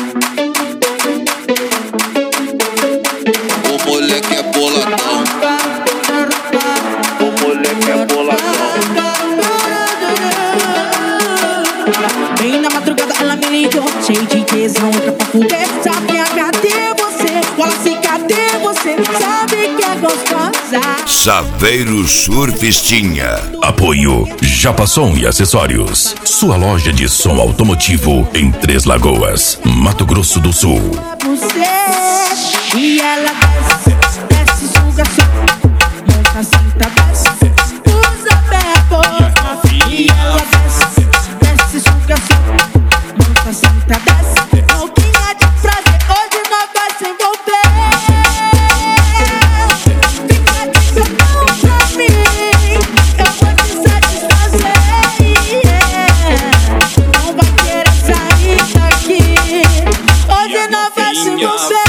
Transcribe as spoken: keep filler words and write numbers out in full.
O moleque é boladão. O moleque é boladão. Bem na madrugada ela me ligou, cheio de tesão, outra pra fuder. Sabe cadê você? Fala assim, cadê você? Sabe que é gostosa. Saveiro Surfistinha. Apoio Japassom e Acessórios. Sua loja de som automotivo em Três Lagoas, Mato Grosso do Sul. Você e ela desce, desce, suga, suga. Monta, cinta, desce, usa bebo. E ela desce, desce, suga, suga. Monta, cinta, desce. Pouquinha de prazer, hoje nós vai se envolver. Fica de cama pra mim, eu vou te satisfazer. Não vai querer sair daqui, hoje nós vai se envolver.